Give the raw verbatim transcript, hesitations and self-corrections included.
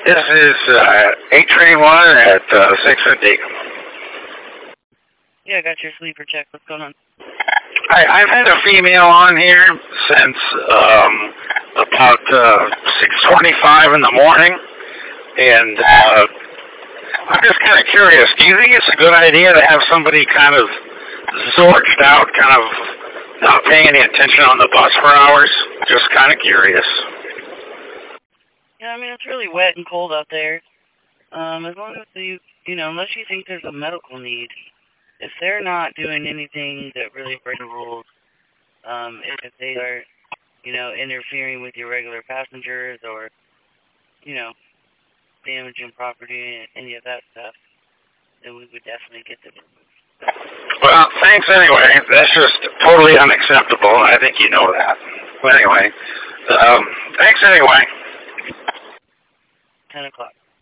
This is uh, eight train one at uh, six fifty. Yeah, I got your sleeper check. What's going on? I, I've had a female on here since um, about uh, six twenty-five in the morning, and uh, I'm just kind of curious. Do you think it's a good idea to have somebody kind of zorged out, kind of not paying any attention on the bus for hours? Just kind of curious. Yeah, I mean, it's really wet and cold out there. Um, as long as you, you know, unless you think there's a medical need, if they're not doing anything that really breaks the rules, um, if they are, you know, interfering with your regular passengers or, you know, damaging property, any of that stuff, then we would definitely get them removed. Well, thanks anyway. That's just totally unacceptable. I think you know that. But anyway, um, thanks anyway. ten o'clock.